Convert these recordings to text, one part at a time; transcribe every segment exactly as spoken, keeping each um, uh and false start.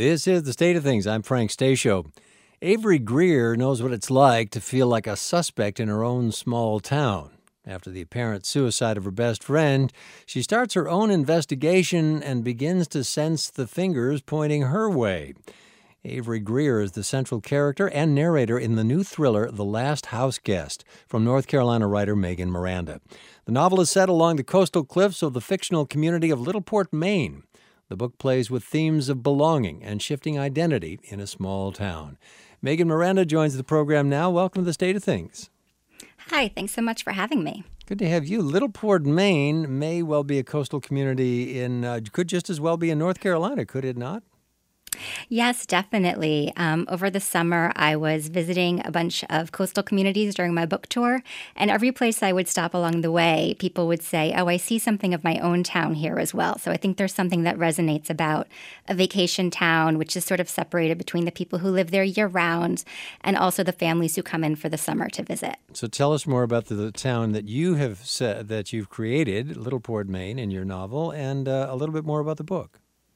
This is The State of Things. I'm Frank Stasio. Avery Greer knows what it's like to feel like a suspect in her own small town. After the apparent suicide of her best friend, she starts her own investigation and begins to sense the fingers pointing her way. Avery Greer is the central character and narrator in the new thriller The Last House Guest from North Carolina writer Megan Miranda. The novel is set along the coastal cliffs of the fictional community of Littleport, Maine. The book plays with themes of belonging and shifting identity in a small town. Megan Miranda joins the program now. Welcome to The State of Things. Hi, thanks so much for having me. Good to have you. Littleport, Maine may well be a coastal community in, uh, could just as well be in North Carolina, could it not? Yes, definitely. Um, over the summer, I was visiting a bunch of coastal communities during my book tour, and every place I would stop along the way, people would say, oh, I see something of my own town here as well. So I think there's something that resonates about a vacation town, which is sort of separated between the people who live there year-round and also the families who come in for the summer to visit. So tell us more about the, the town that you have said, that you've created, Littleport, Maine, in your novel, and uh, a little bit more about the book.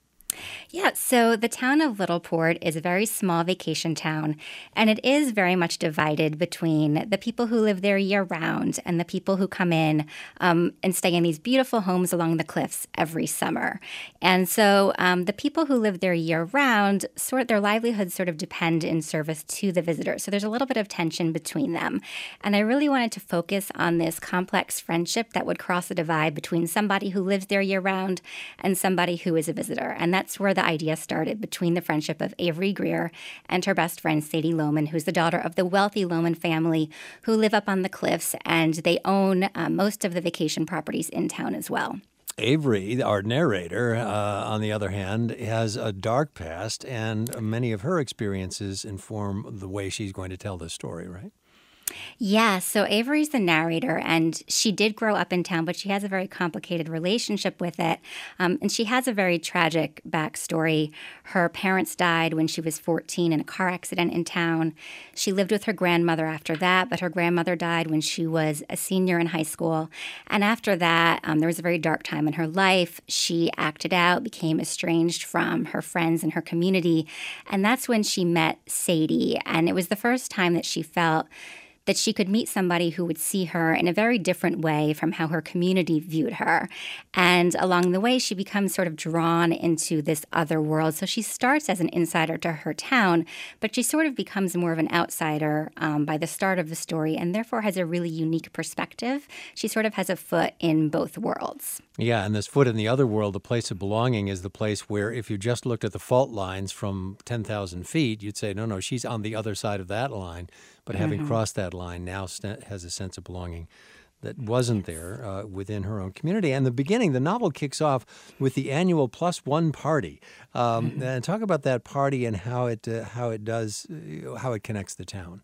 Yeah, so the town of Littleport is a very small vacation town, and it is very much divided between the people who live there year-round and the people who come in um, and stay in these beautiful homes along the cliffs every summer. And so um, the people who live there year-round, sort of, their livelihoods sort of depend in service to the visitors. So there's a little bit of tension between them. And I really wanted to focus on this complex friendship that would cross the divide between somebody who lives there year-round and somebody who is a visitor. And that's where the idea started, between the friendship of Avery Greer and her best friend, Sadie Lohman, who's the daughter of the wealthy Lohman family who live up on the cliffs, and they own uh, most of the vacation properties in town as well. Avery, our narrator, uh, on the other hand, has a dark past, and many of her experiences inform the way she's going to tell this story, right? Yeah, so Avery's the narrator, and she did grow up in town, but she has a very complicated relationship with it. Um, and she has a very tragic backstory. Her parents died when she was fourteen in a car accident in town. She lived with her grandmother after that, but her grandmother died when she was a senior in high school. And after that, um, there was a very dark time in her life. She acted out, became estranged from her friends and her community. And that's when she met Sadie. And it was the first time that she felt that she could meet somebody who would see her in a very different way from how her community viewed her. And along the way, she becomes sort of drawn into this other world. So she starts as an insider to her town, but she sort of becomes more of an outsider um, by the start of the story, and therefore has a really unique perspective. She sort of has a foot in both worlds. Yeah, and this foot in the other world, the place of belonging, is the place where if you just looked at the fault lines from ten thousand feet, you'd say, no, no, she's on the other side of that line. But having mm-hmm. crossed that line, now st- has a sense of belonging that wasn't there uh, within her own community. And the beginning, the novel kicks off with the annual Plus One party. Um, mm-hmm. And talk about that party and how it uh, how it does, uh, how it connects the town.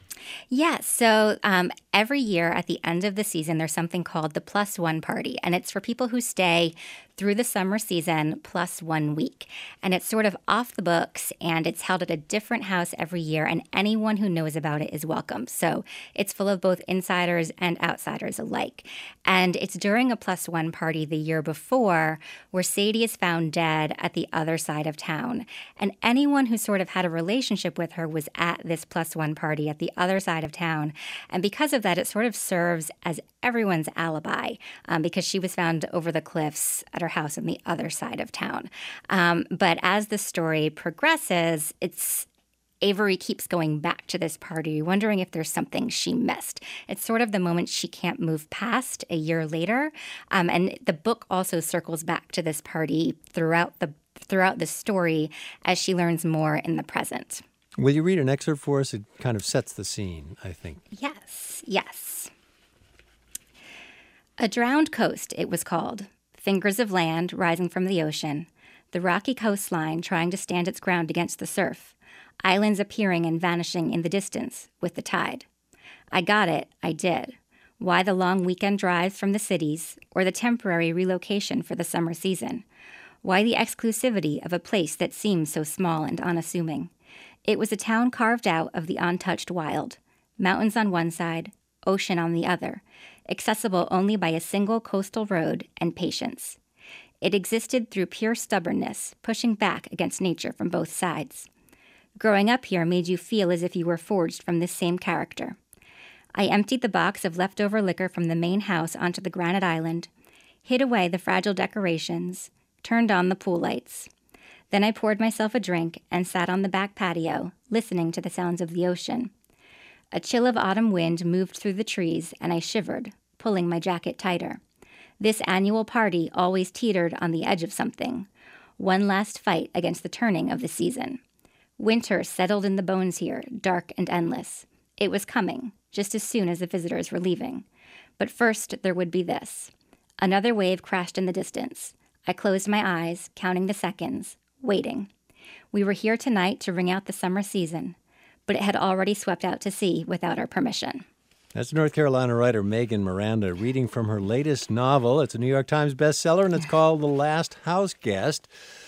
Yeah, so um, every year at the end of the season, there's something called the Plus One Party, and it's for people who stay through the summer season plus one week. And it's sort of off the books, and it's held at a different house every year, and anyone who knows about it is welcome. So it's full of both insiders and outsiders alike. And it's during a Plus One party the year before where Sadie is found dead at the other side of town. And anyone who sort of had a relationship with her was at this Plus One party at the other side of town. And because of that, it sort of serves as everyone's alibi um, because she was found over the cliffs at her house on the other side of town. Um, but as the story progresses, it's Avery keeps going back to this party, wondering if there's something she missed. It's sort of the moment she can't move past a year later. Um, and the book also circles back to this party throughout the throughout the story as she learns more in the present. Will you read an excerpt for us? It kind of sets the scene, I think. Yes, yes. A Drowned Coast, it was called. Fingers of land rising from the ocean. The rocky coastline trying to stand its ground against the surf. Islands appearing and vanishing in the distance with the tide. I got it, I did. Why the long weekend drives from the cities, or the temporary relocation for the summer season? Why the exclusivity of a place that seems so small and unassuming? It was a town carved out of the untouched wild. Mountains on one side, ocean on the other, accessible only by a single coastal road and patience. It existed through pure stubbornness, pushing back against nature from both sides. Growing up here made you feel as if you were forged from this same character. I emptied the box of leftover liquor from the main house onto the granite island, hid away the fragile decorations, turned on the pool lights. Then I poured myself a drink and sat on the back patio, listening to the sounds of the ocean. A chill of autumn wind moved through the trees, and I shivered, pulling my jacket tighter. This annual party always teetered on the edge of something. One last fight against the turning of the season. Winter settled in the bones here, dark and endless. It was coming, just as soon as the visitors were leaving. But first, there would be this. Another wave crashed in the distance. I closed my eyes, counting the seconds, waiting. We were here tonight to ring out the summer season, but it had already swept out to sea without our permission. That's North Carolina writer Megan Miranda reading from her latest novel. It's a New York Times bestseller, and it's called The Last House Guest.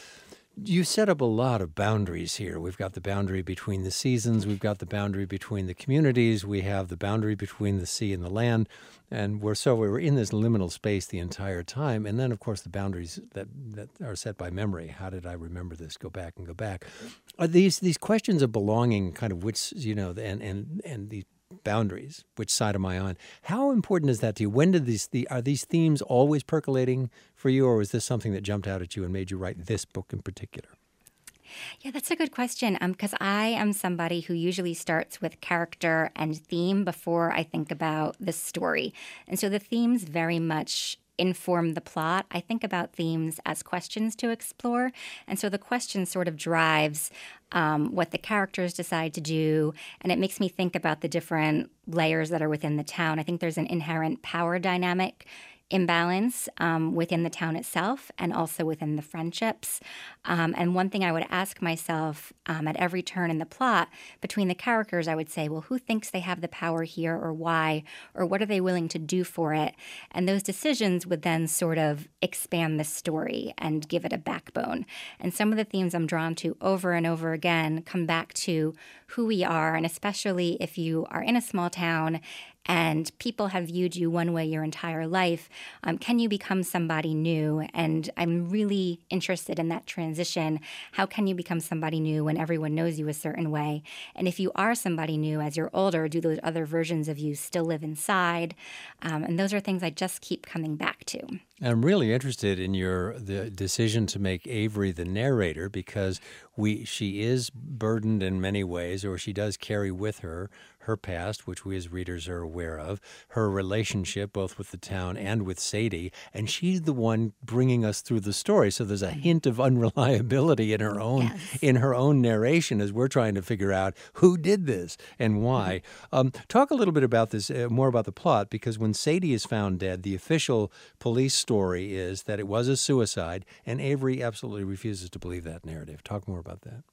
You set up a lot of boundaries here. We've got the boundary between the seasons. We've got the boundary between the communities. We have the boundary between the sea and the land. And we're so we were in this liminal space the entire time. And then, of course, the boundaries that, that are set by memory. How did I remember this? Go back and go back. Are these these questions of belonging, kind of which, you know, and and and these boundaries, which side am I on? How important is that to you? When did these the are these themes always percolating for you, or was this something that jumped out at you and made you write this book in particular? Yeah, that's a good question, um, because I am somebody who usually starts with character and theme before I think about the story. And so the themes very much inform the plot. I think about themes as questions to explore. And so the question sort of drives um, what the characters decide to do. And it makes me think about the different layers that are within the town. I think there's an inherent power dynamic imbalance um, within the town itself and also within the friendships. Um, and one thing I would ask myself um, at every turn in the plot between the characters, I would say, well, who thinks they have the power here or why, or what are they willing to do for it? And those decisions would then sort of expand the story and give it a backbone. And some of the themes I'm drawn to over and over again come back to who we are, and especially if you are in a small town and people have viewed you one way your entire life, um, can you become somebody new? And I'm really interested in that transition. How can you become somebody new when everyone knows you a certain way? And if you are somebody new as you're older, do those other versions of you still live inside? Um, and those are things I just keep coming back to. I'm really interested in your the decision to make Avery the narrator, because we she is burdened in many ways, or she does carry with her her past, which we as readers are aware of, her relationship both with the town and with Sadie, and she's the one bringing us through the story. So there's a hint of unreliability in her own Yes. in her own narration as we're trying to figure out who did this and why. Um, talk a little bit about this, uh, more about the plot, because when Sadie is found dead, the official police story is that it was a suicide, and Avery absolutely refuses to believe that narrative. Talk more about that.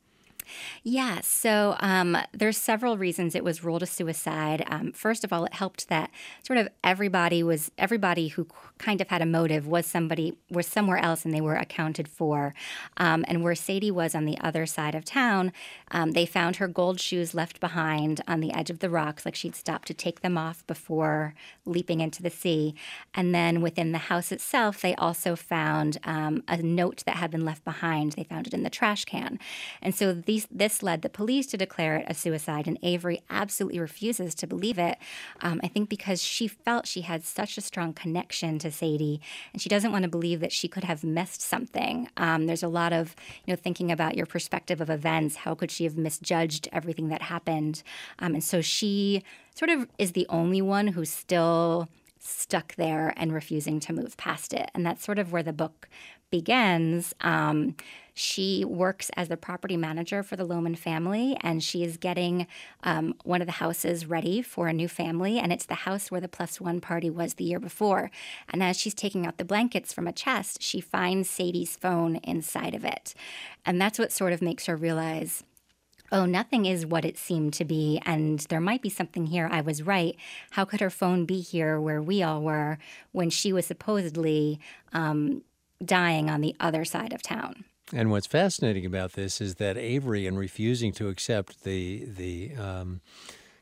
Yeah, so um, there's several reasons it was ruled a suicide. Um, first of all, it helped that sort of everybody was everybody who kind of had a motive was somebody was somewhere else, and they were accounted for. Um, and where Sadie was on the other side of town, um, they found her gold shoes left behind on the edge of the rocks, like she'd stopped to take them off before leaping into the sea. And then within the house itself, they also found um, a note that had been left behind. They found it in the trash can, and so these. This led the police to declare it a suicide, and Avery absolutely refuses to believe it, um, I think because she felt she had such a strong connection to Sadie, and she doesn't want to believe that she could have missed something. Um, there's a lot of, you know, thinking about your perspective of events. How could she have misjudged everything that happened? Um, and so she sort of is the only one who's still stuck there and refusing to move past it. And that's sort of where the book begins. Um, she works as the property manager for the Lohman family, and she is getting um, one of the houses ready for a new family, and it's the house where the plus one party was the year before. And as she's taking out the blankets from a chest, she finds Sadie's phone inside of it. And that's what sort of makes her realize, oh, nothing is what it seemed to be, and there might be something here. I was right. How could her phone be here where we all were when she was supposedly um, dying on the other side of town? And what's fascinating about this is that Avery, in refusing to accept the the um,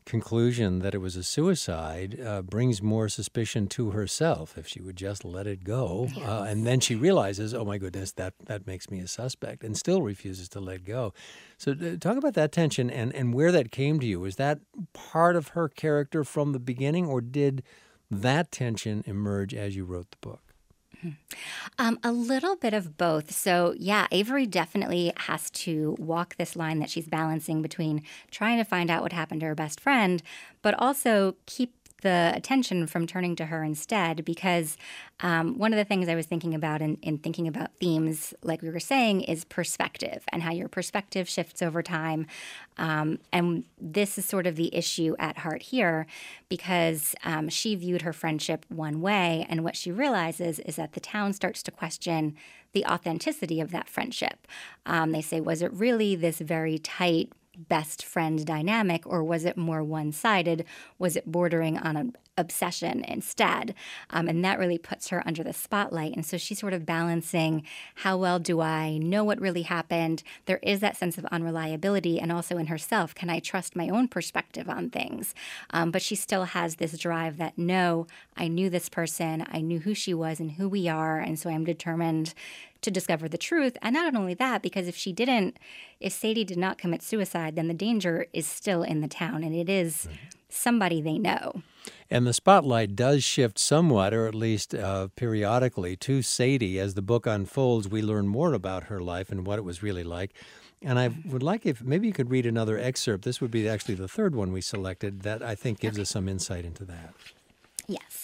conclusion that it was a suicide uh, brings more suspicion to herself if she would just let it go. Yes. Uh, and then she realizes, oh, my goodness, that, that makes me a suspect, and still refuses to let go. So uh, talk about that tension and, and where that came to you. Was that part of her character from the beginning, or did that tension emerge as you wrote the book? Um, a little bit of both. So, yeah, Avery definitely has to walk this line that she's balancing between trying to find out what happened to her best friend, but also keep the attention from turning to her instead, because um, one of the things I was thinking about in, in thinking about themes, like we were saying, is perspective and how your perspective shifts over time. Um, and this is sort of the issue at heart here, because um, she viewed her friendship one way, and what she realizes is that the town starts to question the authenticity of that friendship. Um, they say, was it really this very tight best friend dynamic, or was it more one-sided? Was it bordering on an obsession instead? Um, and that really puts her under the spotlight. And so she's sort of balancing, how well do I know what really happened? There is that sense of unreliability, and also in herself, can I trust my own perspective on things? Um, but she still has this drive that, no, I knew this person, I knew who she was and who we are, and so I'm determined to discover the truth. And not only that, because if she didn't, if Sadie did not commit suicide, then the danger is still in the town, and it is somebody they know. And the spotlight does shift somewhat, or at least uh, periodically, to Sadie. As the book unfolds, we learn more about her life and what it was really like. And I would like if maybe you could read another excerpt. This would be actually the third one we selected that I think gives Okay. us some insight into that. Yes.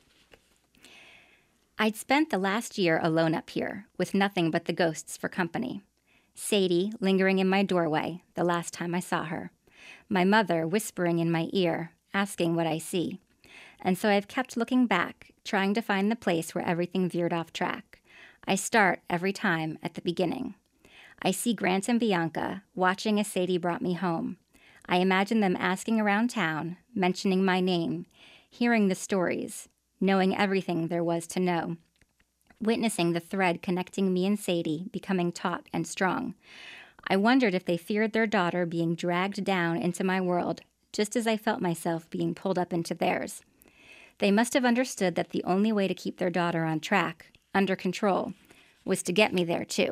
I'd spent the last year alone up here, with nothing but the ghosts for company. Sadie lingering in my doorway the last time I saw her. My mother whispering in my ear, asking what I see. And so I've kept looking back, trying to find the place where everything veered off track. I start every time at the beginning. I see Grant and Bianca watching as Sadie brought me home. I imagine them asking around town, mentioning my name, hearing the stories, knowing everything there was to know, witnessing the thread connecting me and Sadie becoming taut and strong. I wondered if they feared their daughter being dragged down into my world, just as I felt myself being pulled up into theirs. They must have understood that the only way to keep their daughter on track, under control, was to get me there too.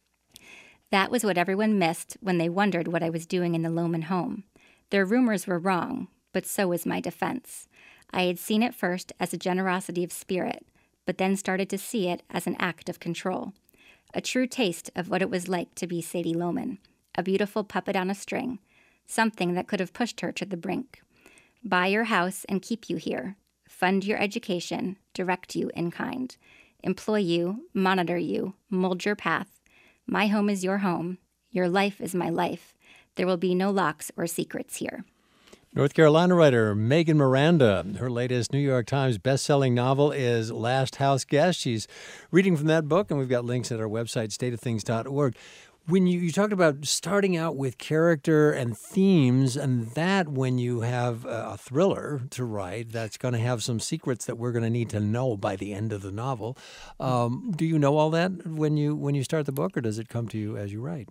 That was what everyone missed when they wondered what I was doing in the Lohman home. Their rumors were wrong, but so was my defense. I had seen it first as a generosity of spirit, but then started to see it as an act of control. A true taste of what it was like to be Sadie Lohman, a beautiful puppet on a string, something that could have pushed her to the brink. Buy your house and keep you here, fund your education, direct you in kind, employ you, monitor you, mold your path. My home is your home. Your life is my life. There will be no locks or secrets here. North Carolina writer Megan Miranda, her latest New York Times best-selling novel is Last House Guest. She's reading from that book, and we've got links at our website, state of things dot org. When you, you talked about starting out with character and themes, and that when you have a thriller to write, that's going to have some secrets that we're going to need to know by the end of the novel. Um, do you know all that when you when you start the book, or does it come to you as you write?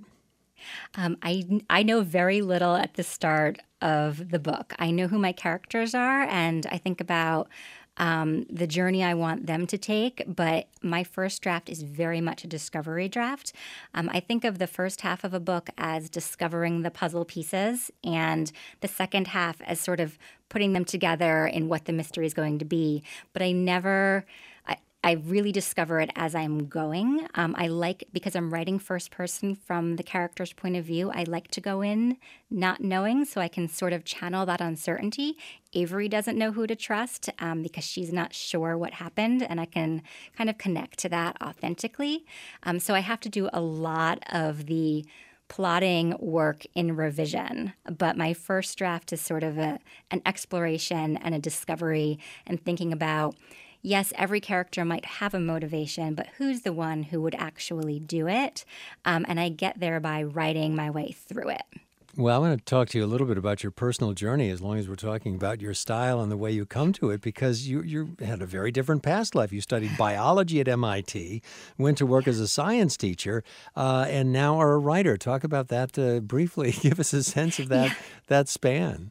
Um, I, I know very little at the start of the book. I know who my characters are, and I think about um, the journey I want them to take, but my first draft is very much a discovery draft. Um, I think of the first half of a book as discovering the puzzle pieces, and the second half as sort of putting them together in what the mystery is going to be. But I never... I, I really discover it as I'm going. Um, I like, because I'm writing first person from the character's point of view, I like to go in not knowing, so I can sort of channel that uncertainty. Avery doesn't know who to trust um, because she's not sure what happened, and I can kind of connect to that authentically. Um, so I have to do a lot of the plotting work in revision, but my first draft is sort of a, an exploration and a discovery, and thinking about, yes, every character might have a motivation, but who's the one who would actually do it? Um, and I get there by writing my way through it. Well, I want to talk to you a little bit about your personal journey, as long as we're talking about your style and the way you come to it, because you you had a very different past life. You studied biology at M I T, went to work as a science teacher, uh, and now are a writer. Talk about that uh, briefly. Give us a sense of that, Yeah. that span.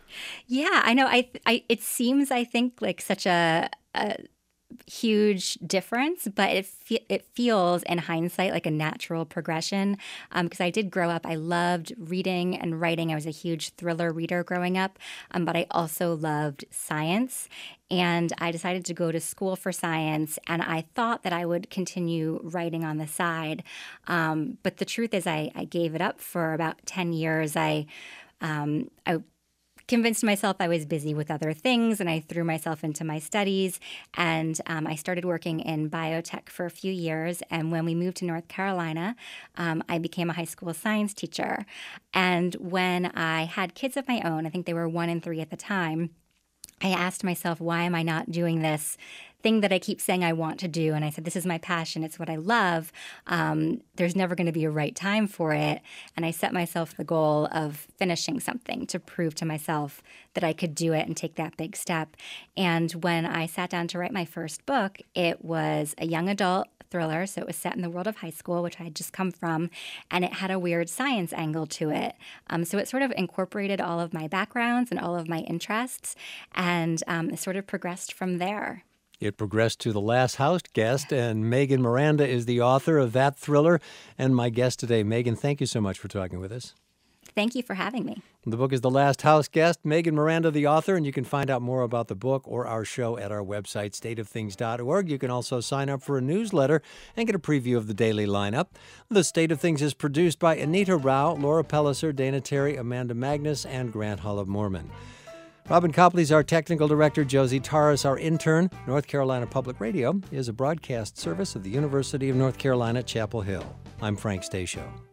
Yeah, I know. I, I it seems, I think, like such a, a huge difference, but it fe- it feels in hindsight like a natural progression. Um, because I did grow up, I loved reading and writing. I was a huge thriller reader growing up, um, but I also loved science. And I decided to go to school for science, and I thought that I would continue writing on the side. Um, but the truth is, I, I gave it up for about ten years. I um, I convinced myself I was busy with other things, and I threw myself into my studies. And um, I started working in biotech for a few years. And when we moved to North Carolina, um, I became a high school science teacher. And when I had kids of my own, I think they were one and three at the time, I asked myself, why am I not doing this thing that I keep saying I want to do? And I said, this is my passion. It's what I love. Um, there's never going to be a right time for it. And I set myself the goal of finishing something to prove to myself that I could do it and take that big step. And when I sat down to write my first book, it was a young adult thriller. So it was set in the world of high school, which I had just come from, and it had a weird science angle to it. Um, so it sort of incorporated all of my backgrounds and all of my interests, and um, it sort of progressed from there. It progressed to The Last House Guest, and Megan Miranda is the author of that thriller and my guest today. Megan, thank you so much for talking with us. Thank you for having me. The book is The Last House Guest. Megan Miranda, the author, and you can find out more about the book or our show at our website, state of things dot org. You can also sign up for a newsletter and get a preview of the daily lineup. The State of Things is produced by Anita Rao, Laura Pelliser, Dana Terry, Amanda Magnus, and Grant Hull of Mormon. Robin Copley is our technical director. Josie Taras, our intern. North Carolina Public Radio is a broadcast service of the University of North Carolina, Chapel Hill. I'm Frank Stasio.